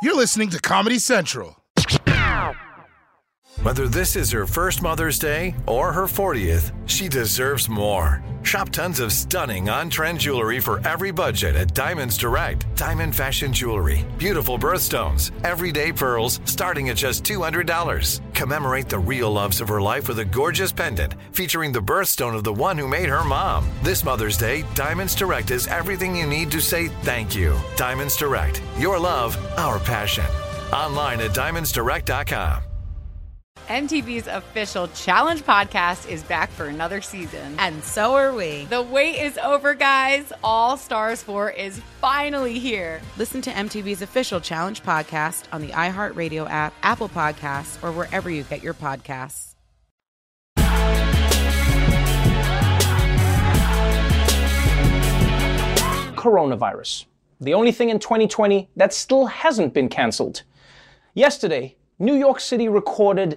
You're listening to Comedy Central. Whether this is her first Mother's Day or her 40th, she deserves more. Shop tons of stunning on-trend jewelry for every budget at Diamonds Direct. Diamond fashion jewelry, beautiful birthstones, everyday pearls starting at just $200. Commemorate the real loves of her life with a gorgeous pendant featuring the birthstone of the one who made her mom. This Mother's Day, Diamonds Direct is everything you need to say thank you. Diamonds Direct, your love, our passion. Online at diamondsdirect.com. MTV's official Challenge podcast is back for another season. And so are we. The wait is over, guys. All Stars 4 is finally here. Listen to MTV's official Challenge podcast on the iHeartRadio app, Apple Podcasts, or wherever you get your podcasts. Coronavirus. The only thing in 2020 that still hasn't been canceled. Yesterday, New York City recorded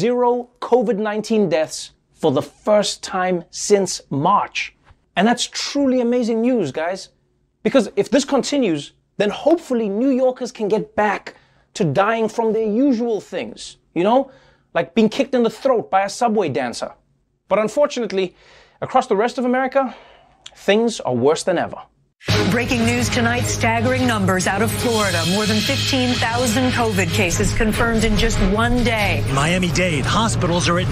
0 COVID-19 deaths for the first time since March. And that's truly amazing news, guys. Because if this continues, then hopefully New Yorkers can get back to dying from their usual things, you know, like being kicked in the throat by a subway dancer. But unfortunately, across the rest of America, things are worse than ever. Breaking news tonight, staggering numbers out of Florida. More than 15,000 COVID cases confirmed in just one day. Miami-Dade hospitals are at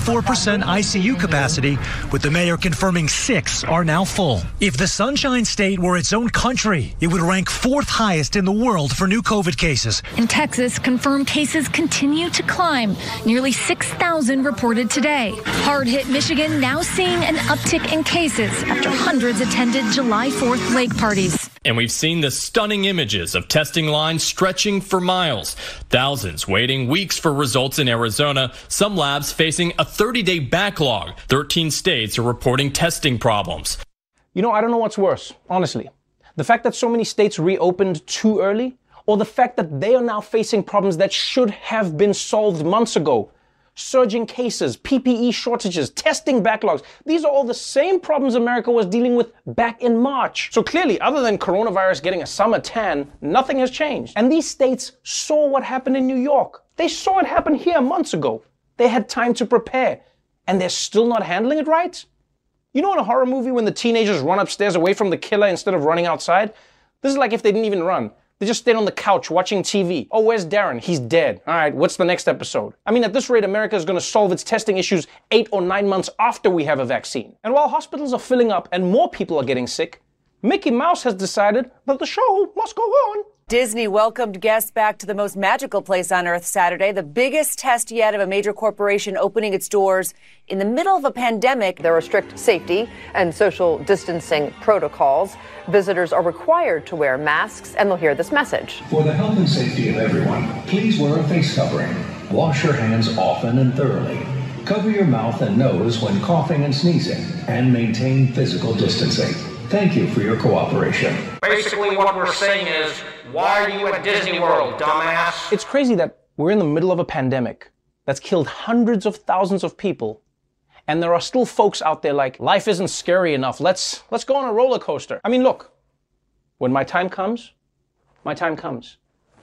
94% ICU capacity, with the mayor confirming 6 are now full. If the Sunshine State were its own country, it would rank 4th highest in the world for new COVID cases. In Texas, confirmed cases continue to climb. Nearly 6,000 reported today. Hard-hit Michigan now seeing an uptick in cases after hundreds attended July 4th lake parties. And we've seen the stunning images of testing lines stretching for miles. Thousands waiting weeks for results in Arizona. Some labs facing a 30-day backlog. 13 states are reporting testing problems. You know, I don't know what's worse, honestly. The fact that so many states reopened too early, or the fact that they are now facing problems that should have been solved months ago. Surging cases, PPE shortages, testing backlogs. These are all the same problems America was dealing with back in March. So clearly, other than coronavirus getting a summer tan, nothing has changed. And these states saw what happened in New York. They saw it happen here months ago. They had time to prepare. And they're still not handling it right? You know in a horror movie when the teenagers run upstairs away from the killer instead of running outside? This is like if they didn't even run. They just stayed on the couch watching TV. Oh, where's Darren? He's dead. All right, what's the next episode? I mean, at this rate, America is going to solve its testing issues 8 or 9 months after we have a vaccine. And while hospitals are filling up and more people are getting sick, Mickey Mouse has decided that the show must go on. Disney welcomed guests back to the most magical place on earth Saturday, the biggest test yet of a major corporation opening its doors in the middle of a pandemic. There are strict safety and social distancing protocols. Visitors are required to wear masks, and they'll hear this message. For the health and safety of everyone, please wear a face covering. Wash your hands often and thoroughly. Cover your mouth and nose when coughing and sneezing, and maintain physical distancing. Thank you for your cooperation. Basically, what we're saying is, why are you at Disney World, dumbass? It's crazy that we're in the middle of a pandemic that's killed hundreds of thousands of people, and there are still folks out there like, life isn't scary enough. Let's go on a roller coaster. I mean, look, when my time comes, my time comes.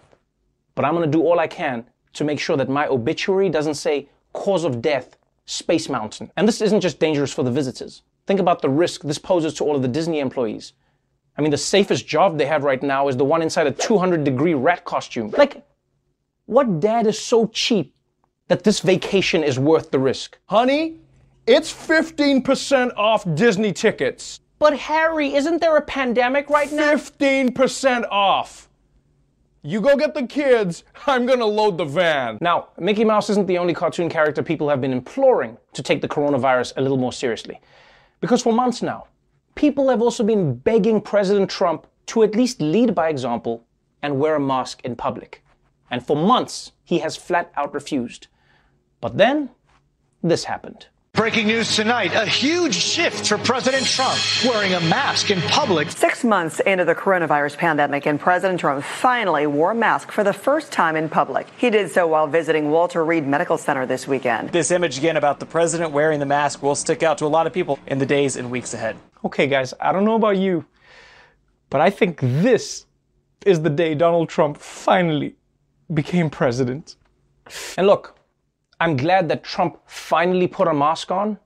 But I'm going to do all I can to make sure that my obituary doesn't say cause of death, Space Mountain. And this isn't just dangerous for the visitors. Think about the risk this poses to all of the Disney employees. I mean, the safest job they have right now is the one inside a 200-degree rat costume. Like, what dad is so cheap that this vacation is worth the risk? Honey, it's 15% off Disney tickets. But Harry, isn't there a pandemic right now? 15% off. You go get the kids, I'm gonna load the van. Now, Mickey Mouse isn't the only cartoon character people have been imploring to take the coronavirus a little more seriously. Because for months now, people have also been begging President Trump to at least lead by example and wear a mask in public. And for months, he has flat out refused. But then, this happened. Breaking news tonight, a huge shift for President Trump, wearing a mask in public. 6 months into the coronavirus pandemic, and President Trump finally wore a mask for the first time in public. He did so while visiting Walter Reed Medical Center this weekend. This image again about the president wearing the mask will stick out to a lot of people in the days and weeks ahead. Okay, guys, I don't know about you, but I think this is the day Donald Trump finally became president. And look, I'm glad that Trump finally put a mask on,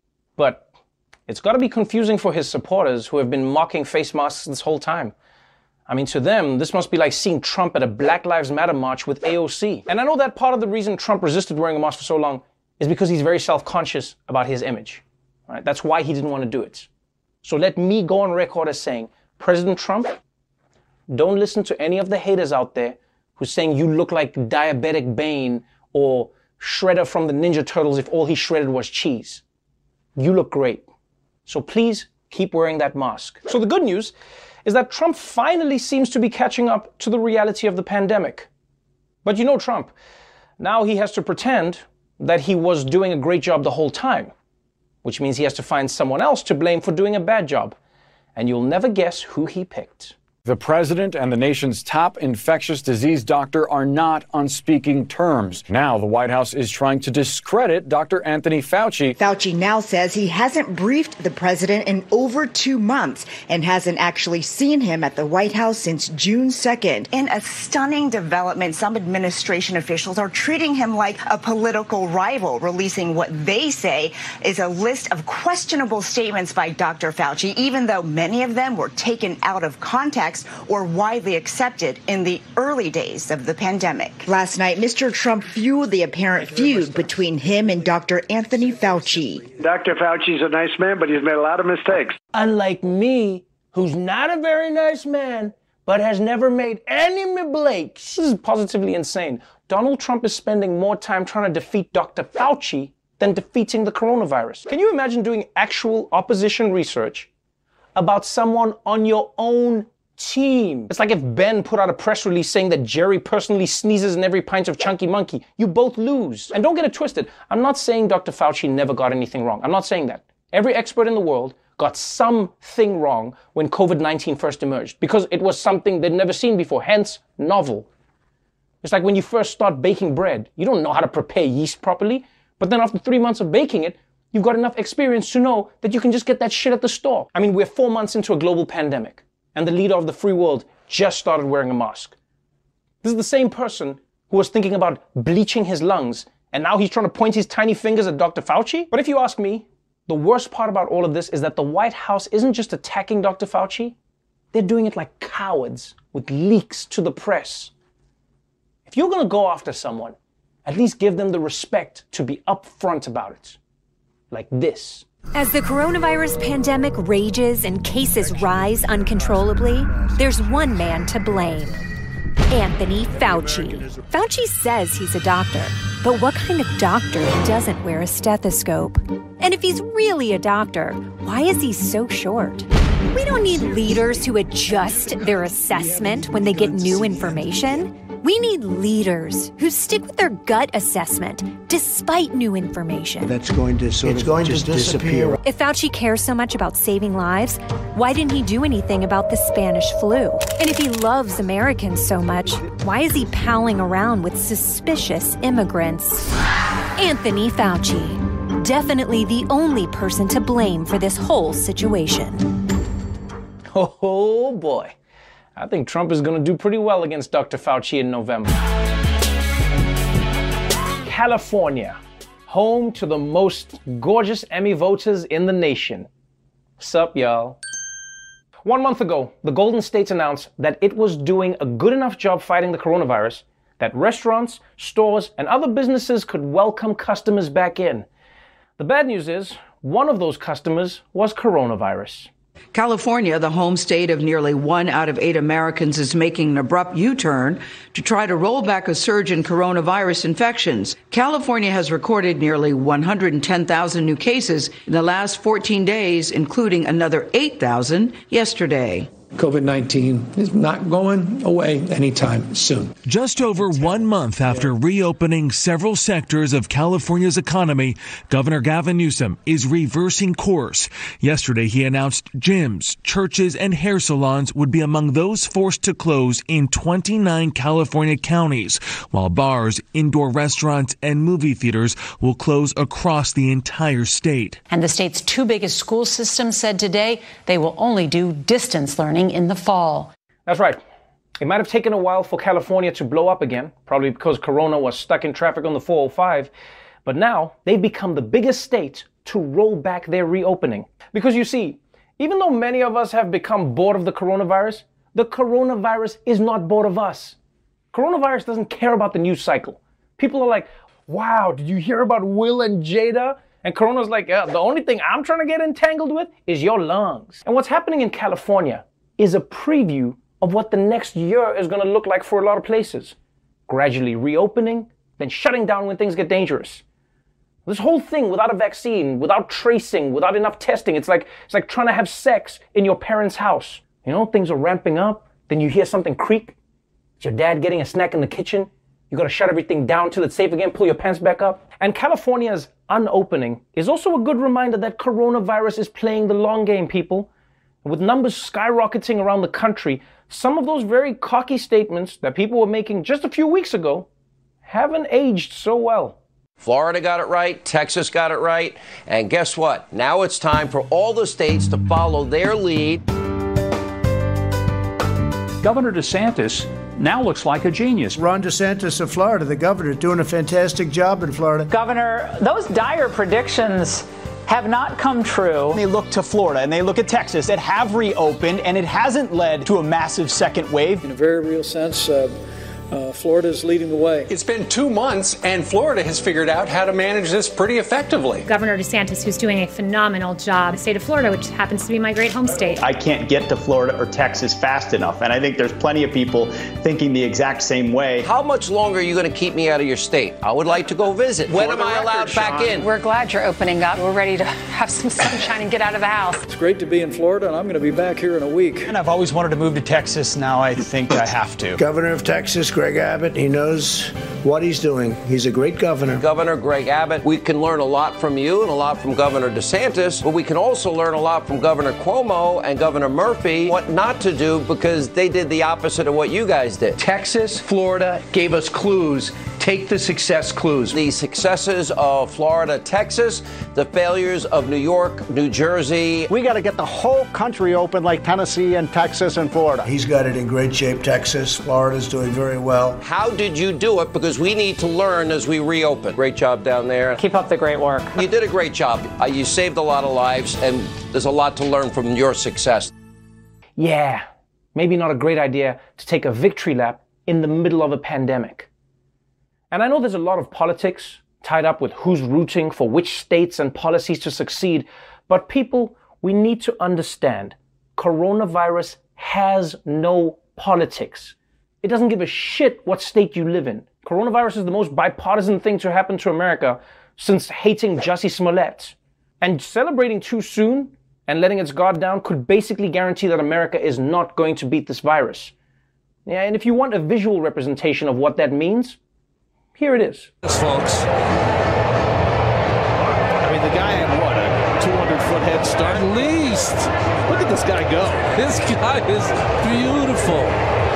but it's got to be confusing for his supporters who have been mocking face masks this whole time. I mean, to them, this must be like seeing Trump at a Black Lives Matter march with AOC. And I know that part of the reason Trump resisted wearing a mask for so long is because he's very self-conscious about his image. Right? That's why he didn't want to do it. So let me go on record as saying, President Trump, don't listen to any of the haters out there who's saying you look like Diabetic Bane or Shredder from the Ninja Turtles if all he shredded was cheese. You look great. So please keep wearing that mask. So the good news is that Trump finally seems to be catching up to the reality of the pandemic. But you know Trump, now he has to pretend that he was doing a great job the whole time, which means he has to find someone else to blame for doing a bad job. And you'll never guess who he picked. The president and the nation's top infectious disease doctor are not on speaking terms. Now the White House is trying to discredit Dr. Anthony Fauci. Fauci now says he hasn't briefed the president in over 2 months and hasn't actually seen him at the White House since June 2nd. In a stunning development, some administration officials are treating him like a political rival, releasing what they say is a list of questionable statements by Dr. Fauci, even though many of them were taken out of context or widely accepted in the early days of the pandemic. Last night, Mr. Trump fueled the apparent feud between him and Dr. Anthony Fauci. Dr. Fauci's a nice man, but he's made a lot of mistakes. Unlike me, who's not a very nice man, but has never made any mistakes. This is positively insane. Donald Trump is spending more time trying to defeat Dr. Fauci than defeating the coronavirus. Can you imagine doing actual opposition research about someone on your own team? It's like if Ben put out a press release saying that Jerry personally sneezes in every pint of Chunky Monkey. You both lose. And don't get it twisted. I'm not saying Dr. Fauci never got anything wrong. I'm not saying that. Every expert in the world got something wrong when COVID-19 first emerged because it was something they'd never seen before, hence novel. It's like when you first start baking bread. You don't know how to prepare yeast properly, but then after 3 months of baking it, you've got enough experience to know that you can just get that shit at the store. I mean, we're 4 months into a global pandemic, and the leader of the free world just started wearing a mask. This is the same person who was thinking about bleaching his lungs, and now he's trying to point his tiny fingers at Dr. Fauci? But if you ask me, the worst part about all of this is that the White House isn't just attacking Dr. Fauci, they're doing it like cowards with leaks to the press. If you're gonna go after someone, at least give them the respect to be upfront about it. Like this. As the coronavirus pandemic rages and cases rise uncontrollably, there's one man to blame. Anthony Fauci. Fauci says he's a doctor, but what kind of doctor doesn't wear a stethoscope? And if he's really a doctor, why is he so short? We don't need leaders who adjust their assessment when they get new information. We need leaders who stick with their gut assessment despite new information. That's going to sort of just disappear. If Fauci cares so much about saving lives, why didn't he do anything about the Spanish flu? And if he loves Americans so much, why is he palling around with suspicious immigrants? Anthony Fauci. Definitely the only person to blame for this whole situation. Oh boy. I think Trump is going to do pretty well against Dr. Fauci in November. California, home to the most gorgeous Emmy voters in the nation. Sup, y'all? 1 month ago, the Golden State announced that it was doing a good enough job fighting the coronavirus that restaurants, stores, and other businesses could welcome customers back in. The bad news is, one of those customers was coronavirus. California, the home state of nearly 1 out of 8 Americans, is making an abrupt U-turn to try to roll back a surge in coronavirus infections. California has recorded nearly 110,000 new cases in the last 14 days, including another 8,000 yesterday. COVID-19 is not going away anytime soon. Just over 1 month after reopening several sectors of California's economy, Governor Gavin Newsom is reversing course. Yesterday, he announced gyms, churches, and hair salons would be among those forced to close in 29 California counties, while bars, indoor restaurants, and movie theaters will close across the entire state. And the state's 2 biggest school systems said today they will only do distance learning in the fall. That's right. It might have taken a while for California to blow up again, probably because Corona was stuck in traffic on the 405, but now they've become the biggest state to roll back their reopening. Because you see, even though many of us have become bored of the coronavirus is not bored of us. Coronavirus doesn't care about the news cycle. People are like, wow, did you hear about Will and Jada? And Corona's like, the only thing I'm trying to get entangled with is your lungs. And what's happening in California is a preview of what the next year is going to look like for a lot of places. Gradually reopening, then shutting down when things get dangerous. This whole thing without a vaccine, without tracing, without enough testing, it's like trying to have sex in your parents' house. You know, things are ramping up, then you hear something creak. It's your dad getting a snack in the kitchen. You gotta shut everything down till it's safe again, pull your pants back up. And California's unopening is also a good reminder that coronavirus is playing the long game, people. With numbers skyrocketing around the country, some of those very cocky statements that people were making just a few weeks ago haven't aged so well. Florida got it right, Texas got it right, and guess what? Now it's time for all the states to follow their lead. Governor DeSantis now looks like a genius. Ron DeSantis of Florida, the governor, doing a fantastic job in Florida. Governor, those dire predictions have not come true. They look to Florida and they look at Texas that have reopened, and it hasn't led to a massive second wave. In a very real sense, Florida is leading the way. It's been 2 months, and Florida has figured out how to manage this pretty effectively. Governor DeSantis, who's doing a phenomenal job. The state of Florida, which happens to be my great home state. I can't get to Florida or Texas fast enough, and I think there's plenty of people thinking the exact same way. How much longer are you going to keep me out of your state? I would like to go visit. When am I allowed back in? We're glad you're opening up. We're ready to have some sunshine and get out of the house. It's great to be in Florida, and I'm going to be back here in a week. And I've always wanted to move to Texas. Now I think I have to. Governor of Texas, Greg Abbott, he knows what he's doing. He's a great governor. Governor Greg Abbott, we can learn a lot from you and a lot from Governor DeSantis, but we can also learn a lot from Governor Cuomo and Governor Murphy what not to do, because they did the opposite of what you guys did. Texas, Florida gave us clues. Take the success clues. The successes of Florida, Texas, the failures of New York, New Jersey. We got to get the whole country open like Tennessee and Texas and Florida. He's got it in great shape. Texas, Florida's doing very well. How did you do it? Because we need to learn as we reopen. Great job down there. Keep up the great work. You did a great job. You saved a lot of lives, and there's a lot to learn from your success. Yeah, maybe not a great idea to take a victory lap in the middle of a pandemic. And I know there's a lot of politics tied up with who's rooting for which states and policies to succeed, but people, we need to understand, coronavirus has no politics. It doesn't give a shit what state you live in. Coronavirus is the most bipartisan thing to happen to America since hating Jussie Smollett. And celebrating too soon and letting its guard down could basically guarantee that America is not going to beat this virus. Yeah, and if you want a visual representation of what that means, here it is. Yes, folks. I mean, the guy had what, a 200-foot head start? At least. Look at this guy go. This guy is beautiful.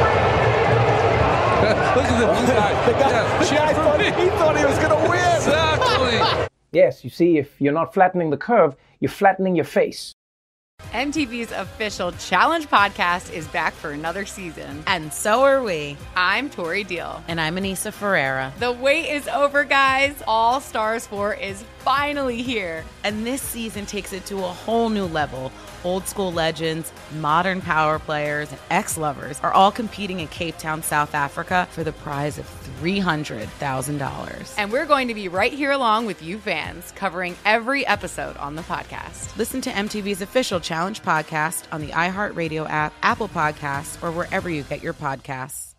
Look at this guy. The guy thought, he thought he was going to win. Exactly. Yes, you see, if you're not flattening the curve, you're flattening your face. MTV's official Challenge podcast is back for another season. And so are we. I'm Tori Deal. And I'm Anissa Ferreira. The wait is over, guys. All Stars 4 is finally here. And this season takes it to a whole new level. Old school legends, modern power players, and ex-lovers are all competing in Cape Town, South Africa for the prize of $300,000. And we're going to be right here along with you fans, covering every episode on the podcast. Listen to MTV's official Challenge podcast on the iHeartRadio app, Apple Podcasts, or wherever you get your podcasts.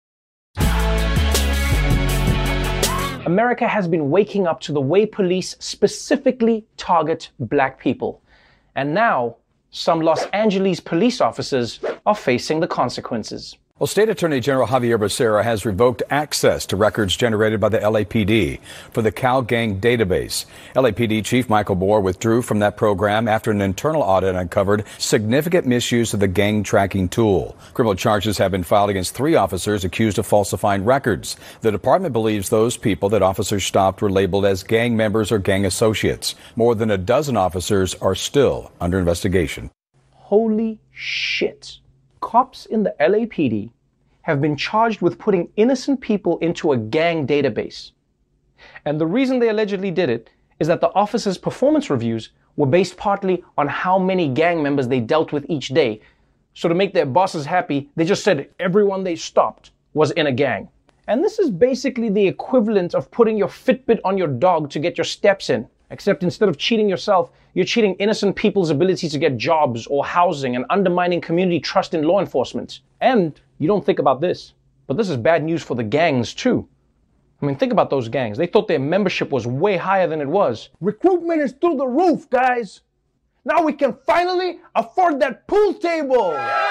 America has been waking up to the way police specifically target black people. And now, some Los Angeles police officers are facing the consequences. Well, State Attorney General Javier Becerra has revoked access to records generated by the LAPD for the Cal Gang database. LAPD Chief Michael Bohr withdrew from that program after an internal audit uncovered significant misuse of the gang tracking tool. Criminal charges have been filed against 3 officers accused of falsifying records. The department believes those people that officers stopped were labeled as gang members or gang associates. More than a dozen officers are still under investigation. Holy shit. Cops in the LAPD have been charged with putting innocent people into a gang database. And the reason they allegedly did it is that the officers' performance reviews were based partly on how many gang members they dealt with each day. So to make their bosses happy, they just said everyone they stopped was in a gang. And this is basically the equivalent of putting your Fitbit on your dog to get your steps in. Except instead of cheating yourself, you're cheating innocent people's ability to get jobs or housing and undermining community trust in law enforcement. And you don't think about this, but this is bad news for the gangs too. I mean, think about those gangs. They thought their membership was way higher than it was. Recruitment is through the roof, guys. Now we can finally afford that pool table.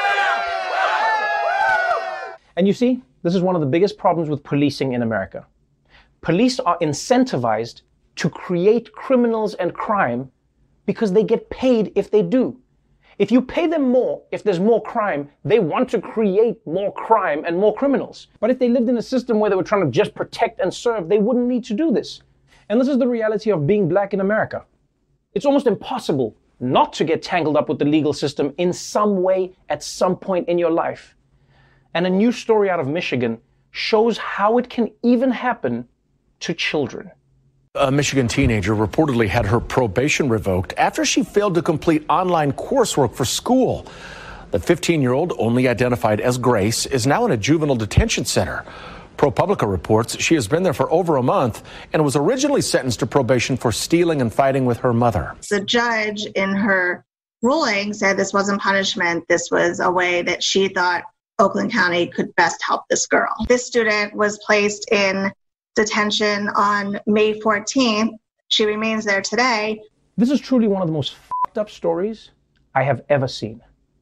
And you see, this is one of the biggest problems with policing in America. Police are incentivized to create criminals and crime because they get paid if they do. If you pay them more, if there's more crime, they want to create more crime and more criminals. But if they lived in a system where they were trying to just protect and serve, they wouldn't need to do this. And this is the reality of being black in America. It's almost impossible not to get tangled up with the legal system in some way at some point in your life. And a new story out of Michigan shows how it can even happen to children. A Michigan teenager reportedly had her probation revoked after she failed to complete online coursework for school. The 15-year-old, only identified as Grace, is now in a juvenile detention center. ProPublica reports she has been there for over a month and was originally sentenced to probation for stealing and fighting with her mother. The judge in her ruling said this wasn't punishment. This was a way that she thought Oakland County could best help this girl. This student was placed in detention on May 14th. She remains there today. This is truly one of the most fucked up stories I have ever seen.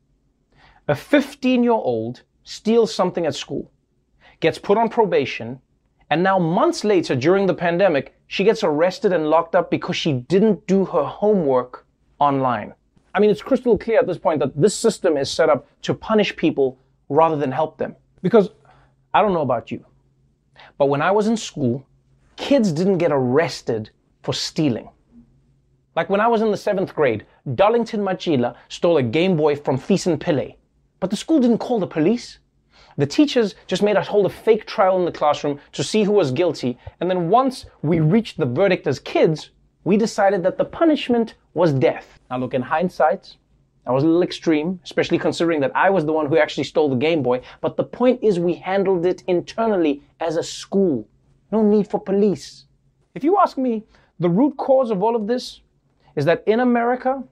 A 15-year-old steals something at school, gets put on probation, and now months later during the pandemic, she gets arrested and locked up because she didn't do her homework online. I mean, it's crystal clear at this point that this system is set up to punish people rather than help them. Because I don't know about you, but when I was in school, kids didn't get arrested for stealing. Like when I was in the 7th grade, Darlington Machila stole a Game Boy from Thiessen Pillay. But the school didn't call the police. The teachers just made us hold a fake trial in the classroom to see who was guilty. And then once we reached the verdict as kids, we decided that the punishment was death. Now look, in hindsight, I was a little extreme, especially considering that I was the one who actually stole the Game Boy. But the point is we handled it internally as a school. No need for police. If you ask me, the root cause of all of this is that in America,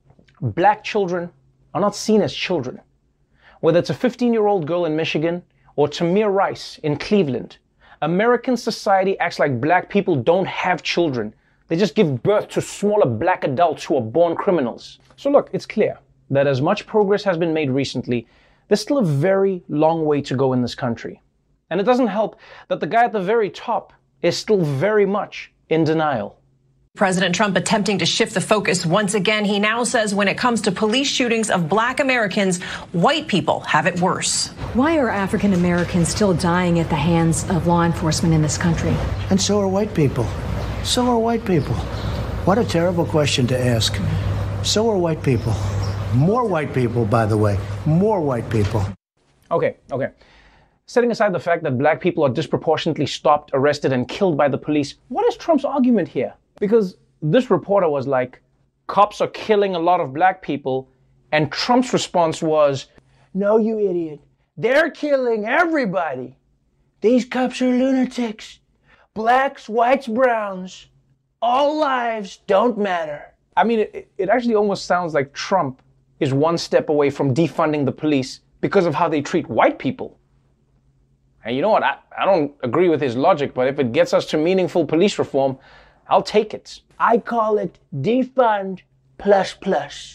black children are not seen as children. Whether it's a 15-year-old girl in Michigan or Tamir Rice in Cleveland, American society acts like black people don't have children. They just give birth to smaller black adults who are born criminals. So look, it's clear that as much progress has been made recently, there's still a very long way to go in this country. And it doesn't help that the guy at the very top is still very much in denial. President Trump attempting to shift the focus once again. He now says when it comes to police shootings of black Americans, white people have it worse. Why are African Americans still dying at the hands of law enforcement in this country? And so are white people. So are white people. What a terrible question to ask. So are white people. More white people, by the way. More white people. Okay. Setting aside the fact that black people are disproportionately stopped, arrested, and killed by the police, what is Trump's argument here? Because this reporter was like, cops are killing a lot of black people, and Trump's response was, no, you idiot. They're killing everybody. These cops are lunatics. Blacks, whites, browns. All lives don't matter. I mean, it actually almost sounds like Trump is one step away from defunding the police because of how they treat white people. And you know what? I don't agree with his logic, but if it gets us to meaningful police reform, I'll take it. I call it defund plus plus.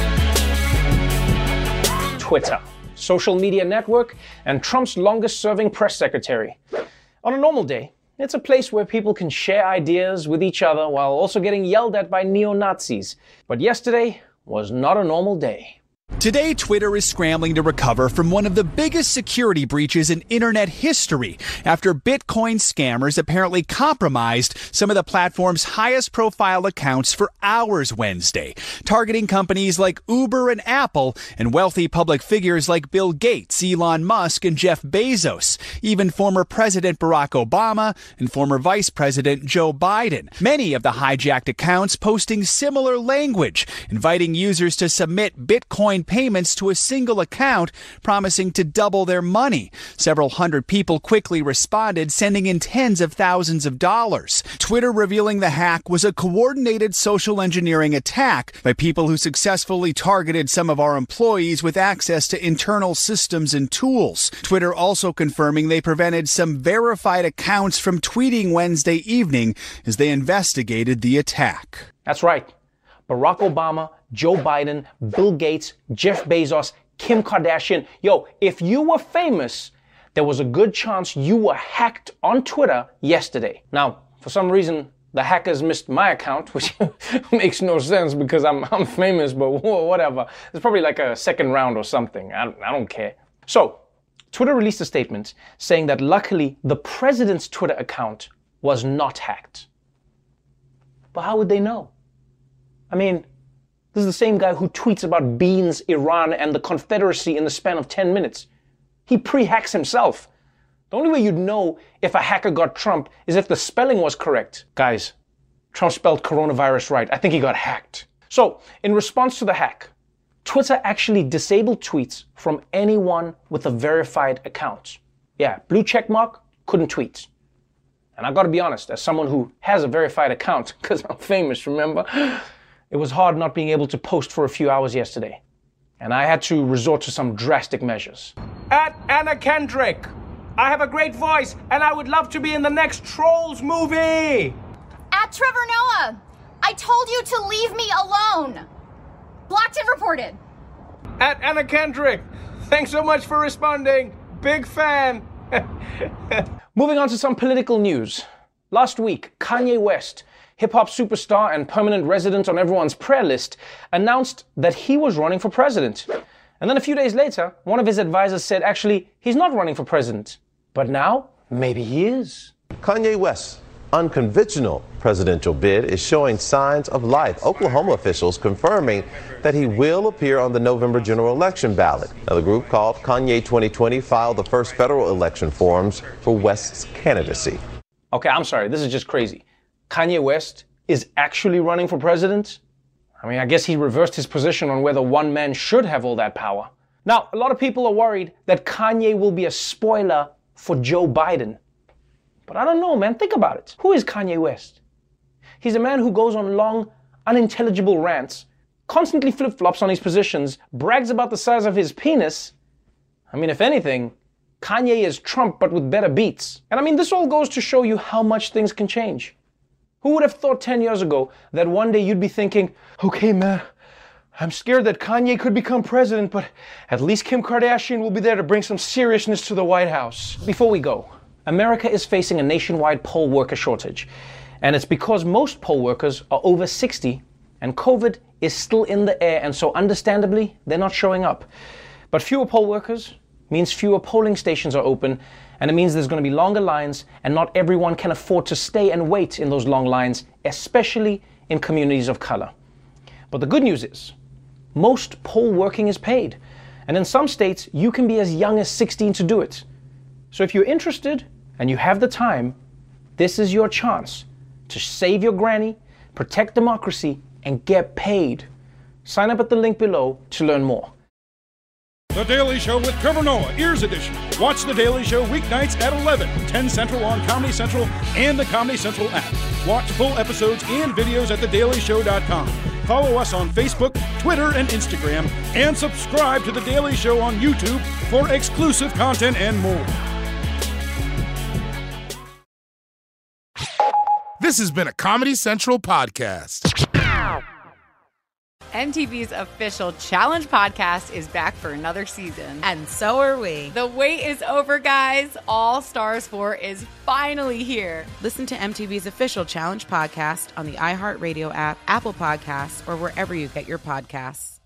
Twitter, social media network, and Trump's longest-serving press secretary. On a normal day, it's a place where people can share ideas with each other while also getting yelled at by neo-Nazis. But yesterday was not a normal day. Today, Twitter is scrambling to recover from one of the biggest security breaches in internet history after Bitcoin scammers apparently compromised some of the platform's highest profile accounts for hours Wednesday, targeting companies like Uber and Apple and wealthy public figures like Bill Gates, Elon Musk, and Jeff Bezos, even former President Barack Obama and former Vice President Joe Biden. Many of the hijacked accounts posting similar language, inviting users to submit Bitcoin payments to a single account, promising to double their money. Several hundred people quickly responded, sending in tens of thousands of dollars. Twitter revealing the hack was a coordinated social engineering attack by people who successfully targeted some of our employees with access to internal systems and tools. Twitter also confirming they prevented some verified accounts from tweeting Wednesday evening as they investigated the attack. That's right. Barack Obama, Joe Biden, Bill Gates, Jeff Bezos, Kim Kardashian. Yo, if you were famous, there was a good chance you were hacked on Twitter yesterday. Now, for some reason, the hackers missed my account, which makes no sense because I'm famous, but whatever. It's probably like a second round or something. I don't care. So, Twitter released a statement saying that luckily the president's Twitter account was not hacked. But how would they know? I mean, this is the same guy who tweets about beans, Iran, and the Confederacy in the span of 10 minutes. He pre-hacks himself. The only way you'd know if a hacker got Trump is if the spelling was correct. Guys, Trump spelled coronavirus right. I think he got hacked. So, in response to the hack, Twitter actually disabled tweets from anyone with a verified account. Yeah, blue check mark, couldn't tweet. And I gotta be honest, as someone who has a verified account, because I'm famous, remember? It was hard not being able to post for a few hours yesterday. And I had to resort to some drastic measures. At Anna Kendrick, I have a great voice and I would love to be in the next Trolls movie. At Trevor Noah, I told you to leave me alone. Blocked and reported. At Anna Kendrick, thanks so much for responding. Big fan. Moving on to some political news. Last week, Kanye West, hip-hop superstar and permanent resident on everyone's prayer list, announced that he was running for president. And then a few days later, one of his advisors said, actually, he's not running for president. But now, maybe he is. Kanye West's unconventional presidential bid is showing signs of life. Oklahoma officials confirming that he will appear on the November general election ballot. Now, the group called Kanye 2020 filed the first federal election forms for West's candidacy. Okay, I'm sorry, this is just crazy. Kanye West is actually running for president? I mean, I guess he reversed his position on whether one man should have all that power. Now, a lot of people are worried that Kanye will be a spoiler for Joe Biden. But I don't know, man. Think about it. Who is Kanye West? He's a man who goes on long, unintelligible rants, constantly flip-flops on his positions, brags about the size of his penis. I mean, if anything, Kanye is Trump, but with better beats. And I mean, this all goes to show you how much things can change. Who would have thought 10 years ago that one day you'd be thinking, okay, man, I'm scared that Kanye could become president, but at least Kim Kardashian will be there to bring some seriousness to the White House. Before we go, America is facing a nationwide poll worker shortage. And it's because most poll workers are over 60 and COVID is still in the air, and so understandably, they're not showing up. But fewer poll workers means fewer polling stations are open, and it means there's going to be longer lines, and not everyone can afford to stay and wait in those long lines, especially in communities of color. But the good news is, most poll working is paid, and in some states, you can be as young as 16 to do it. So if you're interested and you have the time, this is your chance to save your granny, protect democracy, and get paid. Sign up at the link below to learn more. The Daily Show with Trevor Noah, Ears Edition. Watch The Daily Show weeknights at 11, 10 Central on Comedy Central and the Comedy Central app. Watch full episodes and videos at thedailyshow.com. Follow us on Facebook, Twitter, and Instagram, and subscribe to The Daily Show on YouTube for exclusive content and more. This has been a Comedy Central podcast. MTV's official Challenge podcast is back for another season. And so are we. The wait is over, guys. All Stars 4 is finally here. Listen to MTV's official Challenge podcast on the iHeartRadio app, Apple Podcasts, or wherever you get your podcasts.